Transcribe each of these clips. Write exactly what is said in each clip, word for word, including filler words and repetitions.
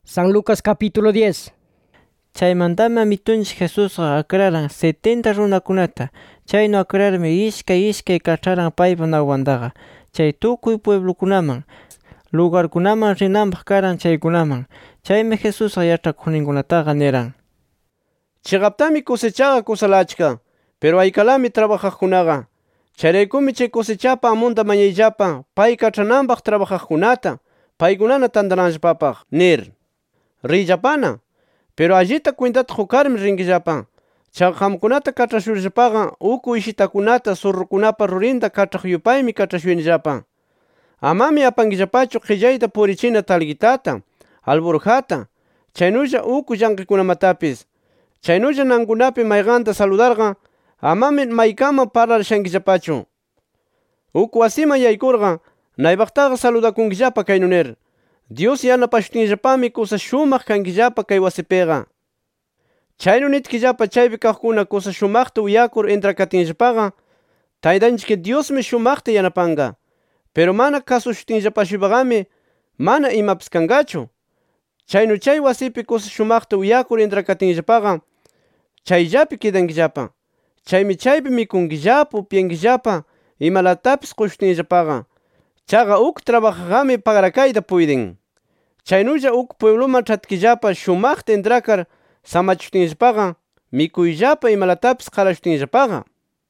San Lucas capítulo diez. Chaymantami amitunchik Jesusqa akraran setenta runakunata. Chaynu akrarmi ishkay ishkay kach'aran paypa nawpantaqa. Chay tukuy pueblokunaman, lugarkunaman rinanpaq karan chaykunaman. Chaymi Jesusqa yach'akuqninkunataqa niran: Chiqaptami cosechaqa kusalachka, pero aykalami trabajaqkunaqa. Chayraykumi chay cosechapa amunta mañayllapa pay kach'ananpaq trabajaqkunata, paykunana tantananllapapaq nir. Riyllapana, pero allita cuentata hukarmi rinkillapa. Chaqa qamkunata kach'ashurllapaqa uku ishitakunata surrukunapa rurinta kach'aq yupaymi kach'ashunillapa. Amami apankillapachu qillayta purichina talgitata, alburjata, chaynulla uku llanqikunamatapis. Chaynulla nankunapi mayqanta saludarqa amami maykama parlarashankillapachu. Uku wasiman yaykurqa naypaqtaqa saludakunkillapa kaynu nir: Dios yanapashutinllapami kusa shumaq kankillapa kay wasipiqa. Chaynu nitkillapa chaypi kaqkuna kusa shumaqta uyakur intrakatinllapaqa, Taytanchik Diosmi shumaqta yanapanqa. Pero mana kasushutinllapashuypaqami mana imapis kanqachu. Chaynu chay wasipi kusa shumaqta uyakur intrakatinllapaqa, chayllapi kidankillapa. Chaymi chaypi mikunkillapa, upyankillapa, imalatapis qushutinllapaqa. Chaqa uk trabajaqami pagrakayta puydin. Chaynulla uk puebloman ch'atkillapa shumaqta intrakar samachutinllapaqa, mikuyllapa imalatapis qarashutinllapaqa.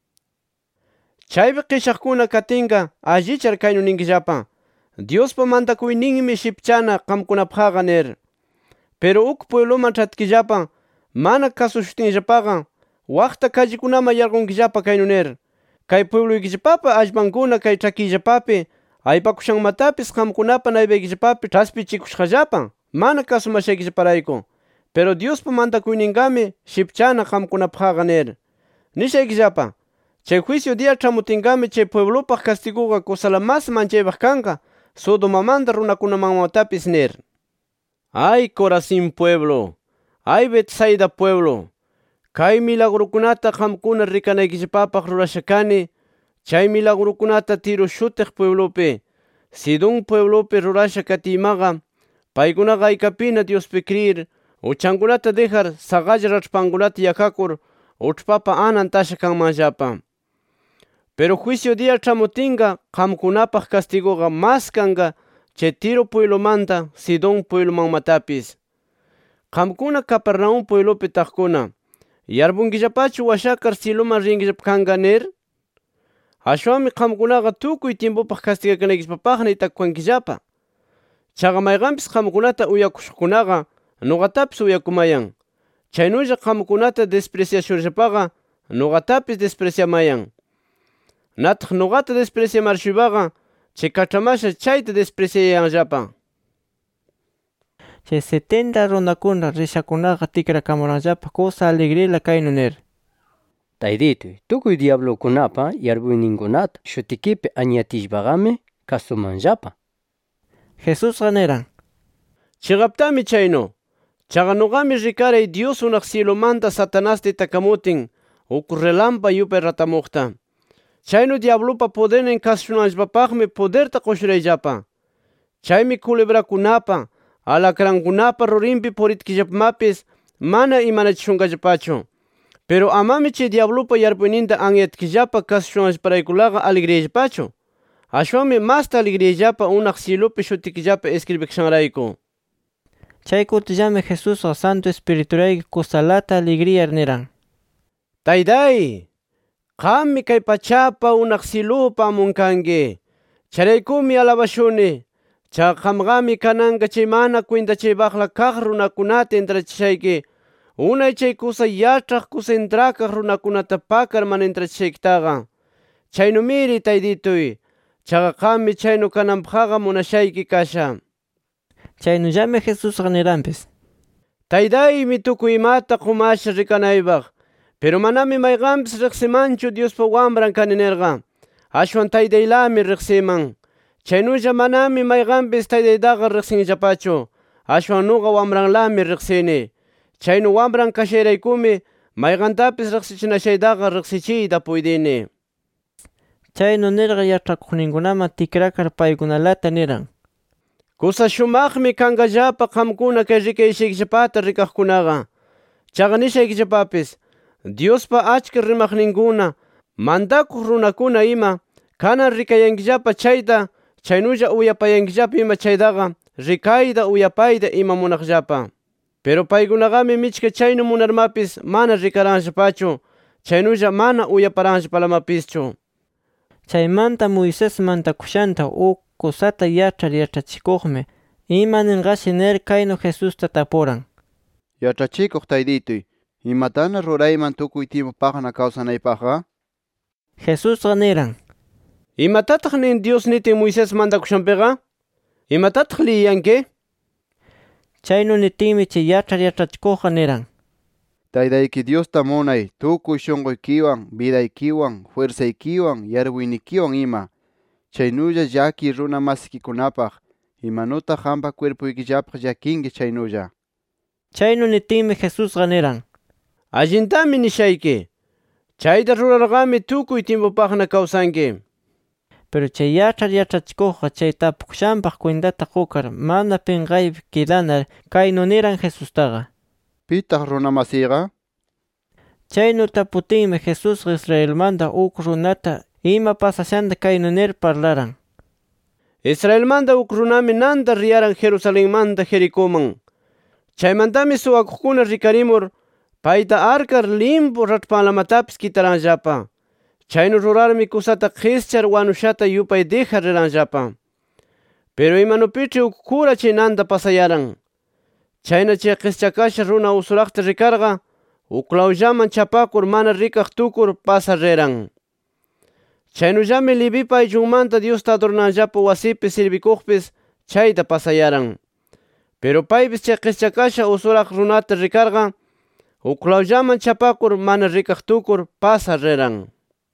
Chaypi qishaqkuna katinqa allichar kaynu ninkillapa: Diospa mantakuyninmi shipchana qamkunapaqqa nir. Pero uk puebloman ch'atkillapa mana kasushutinllapaqa, waqta callekunaman yarqunkillapa kaynu nir: Kay puebloykillapapa allpankuna kay ch'akiyllapapi aypakushanmatapis qamkunapa naypaykillapapi ch'aspichikushqallapa, mana kasumashaykillaparayku. Pero Diospa mantakuyninqami shipchana qamkunapaqqa nir. Nishaykillapa: Chay juicio dia ch'amutinqami chay pueblopaq castiguqa kusala mas manchaypaq kanqa Sodomamanta runakunamanmatapis nir. Ay Corazín pueblo, ay Betsaida pueblo, kay milagrukunata qamkuna rikanaykillapapaq rurasha kani, chay milagrukunata Tiro shutiq pueblopi, Sidón pueblopi rurasha katiymaqa, paykunaqa aykapina Diospi creer, uchankunata dejar saqalla rach'pankunata yakakur uchpapa anan tasha kanmanllapa. Pero juicio dia ch'amutinqa qamkunapaq castiguqa mas kanqa chay Tiro pueblomanta Sidón pueblomanmatapis. Qamkuna Capernaum pueblopi taqkuna, yarpunkillapachu washakar cieloman rinkillapa kanqa nir? Ashwanmi qamkunaqa tukuy tiempopaq castigakanaykillapapaqna itakukankillapa. Chaqa mayqanpis qamkunata uyakushuqkunaqa nuqatapis uyakumayan. Chaynulla qamkunata despreciashurllapaqa nuqatapis despreciamayan. Nataq nuqata despreciamarshuypaqa chay kach'amasha chayta despreciayanllapa. Chay setenta runakuna rishakunaqa tikrakamuranllapa kusa alegrila kaynu nir: Taydituy, tukuy diablokunapa yarpuyninkunata shutikipi añatishpaqami kasumanllapa. Jesusqa niran: Chiqaptami chaynu. Chaqa nuqami rikaray Dios unaq cielomanta Satanasta itakamutin uk relampa yupay ratamuqta. Chaynu diablopa podernin kasushunanllapapaqmi poderta qushurayllapa. Chaymi culebrakunapa, alacrankunapa rurinpi puritkillapamapis mana imanachishunkallapachu. Pero amami chay diablopa yarpuyninta anyatkillapa kasushunanllaparaykunaqa alegriyayllapachu. Ashwanmi masta alegriyayllapa unaq cielopi shutikillapa escribikashanrayku. Chay kutillami Jesusqa Santo Espiriturayki kusalata alegriyar niran: Taytay, qammi kay pachapa unaq cielopa amun kanki. Chayraykumi alabashuni. Chaqa qamqami kananqa chay mana cuentachaypaqla kaq runakunata intrachishayki, unay chay kusa yach'aq kusa intrakaq runakunata pakar mana intrachishayki타qa. Chaynumiri Taydituy, chaqa qammi chaynu kananpaqqa munashayki kasha. Chaynullami Jesusqa niranpis: Taytaymi tukuy imata qumasha rikanaypaq, pero manami mayqanpis riqsimanchu Diospa wambran kani nirqa. Ashwan Taytaylami riqsiman. Chaynulla manami mayqanpis Taytaytaqa riqsinllapachu. Ashwan nuqa wambranlami riqsini. Chaynu wambran kashayraykuми mayqantapis riqsichinashaytaqa riqsichiyta puydini. Chaynu nirqa yach'akuqninkunaman tikrakar paykunalata niran: Kusa shumaqmi kankallapa qamkuna kay rikayshaykillapata rikaqkunaqa. Chaqa nishaykillapapis Diospa achka rimaqninkuna mandakuq runakuna ima kanan rikayankillapa chayta chaynulla uyapayankillapa ima chaytaqa rikayta uyapayta ima munaqllapa. Pero paykunaqami michka chaynu munarmapis mana rikaranllapachu chaynulla mana uyaparanllapalamapischu. Chaymanta Moisés mantakushanta uk kusata yachar yachachikuqmi ima ninqashi nir kaynu Jesusta tapuran. Yachachikuq taydituy, imatana rurayman tukuy tiempopaqna kawsanaypaqqa? Jesusqa niran: ¿Imatataq nin Dios nitin Moisés mantakushanpiqa? ¿Imatataq liyanki? Chaynu nitinmi chay yachar yachachikuqqa niran: Taydayki Diosta munay tukuy shunquykiwan, vidaykiwan, fuerzaykiwan, yarwiynikiwan ima. Chaynulla llaki runa masikikunapaq, imanutaq qampa cuerpuykillapaq llakinki chaynulla. Chaynu nitinmi Jesusqa niran: Allintami nishayki. Chayta rurarqami tukuy tiempopaqna kawsanki. Pero chay yachar yachachikuqqa chay tapukushanpaq cuentata qukar mana pinqaypi kidanar kaynu niran Jesustaqa: Pitaq runa masiyqa? Chaynu taputinmi Jesusqa Israelmanta uk runata ima pasashanta kaynu nir parlaran: Israelmanta uk runami nanta riyaran Jerusalenmanta Jericoman. Chaymantami suwakuqkuna rikarimur payta arkar limpu rachpanlamatapis kitaranllapa. Chaynu rurarmi kusata qischar wanushata yupay dejar riranllapa. Pero imanupich'i uk kura chay nanta pasayaran. Chayna chay qischakasha runa usuraqta rikarqa uklawllaman chapakur mana rikaq tukur pasa riran. Chaynullami Levipa ayllunmanta Diosta adornanllapa wasipi sirvikuqpis chayta pasayaran. Pero paypis chay qischakasha usuraq runata rikarqa uklawllaman chapakur mana rikaq tukur pasa riran.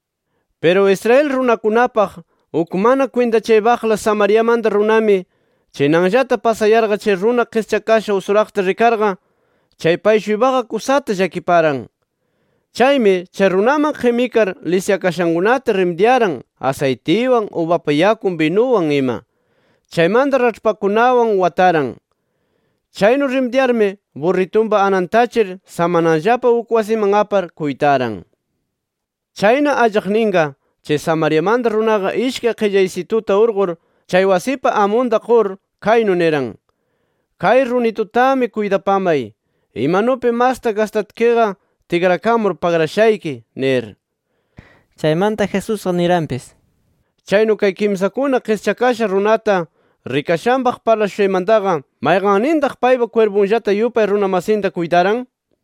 Pero Israel runakunapaq uk mana cuentachaybaqla Samariamanta runami chaynanllata pasayarqa chay runa qischakasha usuraqta rikarqa chay payshuybaqa kusata llakiparan. Chaymi chay runaman qimikar lisyakashankunata rimdiaran aceitiwan, uvapa yakun binuwan ima. Chaymanta rachpakunawan wataran. Chaynu rimdiarmi burritumpa anantachir samananllapa uk wasiman apar kuytaran. Chayna allaqninqa chay Samariamanta runaqa ishkay qillaysituta urqur chay wasipa amunta qur kaynu niran: Kay runitutami cuidapamay, imanupi masta gastatkiqa tigrakamur pagrashayki nir. Chaymanta Jesusqa niranpis: Chaynu kay kimsakuna qischakasha runata rikashanpaq parlashuymantaqa mayqannintaq paypa cuerpunllata yupay runa masinta kuytaran?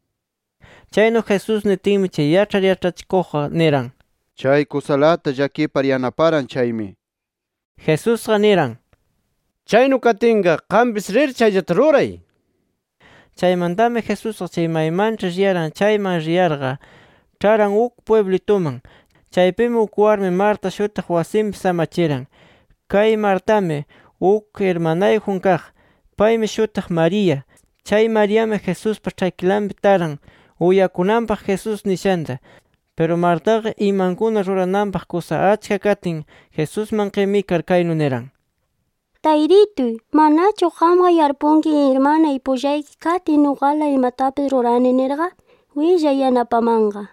Chaynu Jesus nitinmi chay yachar yachachikuqqa niran: Chay kusalata llakipar yanaparan chaymi. Jesusqa niran: Chaynu katinqa qampis rir chayllata ruray. Chaymantami Jesusqa chay maymancha riyaran chayman riyarqa ch'aran uk pueblituman. Chaypimi uk warmi Marta shutiq wasimpi samachiran. Kay Martami uk hermanayjun kaq, paymi shutiq María. Chay Mariami Jesuspa ch'aykilanpi taran uyakunanpaq Jesus nishanta. Pero Martaqa imankuna rurananpaq kusa achka katin Jesusman qimikar kaynu niran: Tayrituy, manachu qamqa yarpunki hermanay pullayki katin nuqala imatapis rurani nirqa willay yanapamanqa.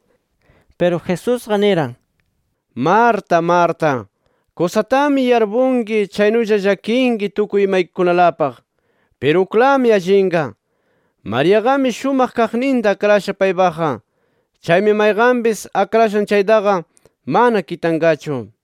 Pero Jesusqa niran: Marta, Marta, kusatami yarpunki chaynulla llakinki tukuy imaykunalapaq. Pero uklami allinqa. Mariaqami shumaq kaqninta akrasha paypaqa. Chaymi mayqanpis akrashan chaytaqa mana kitanqachu.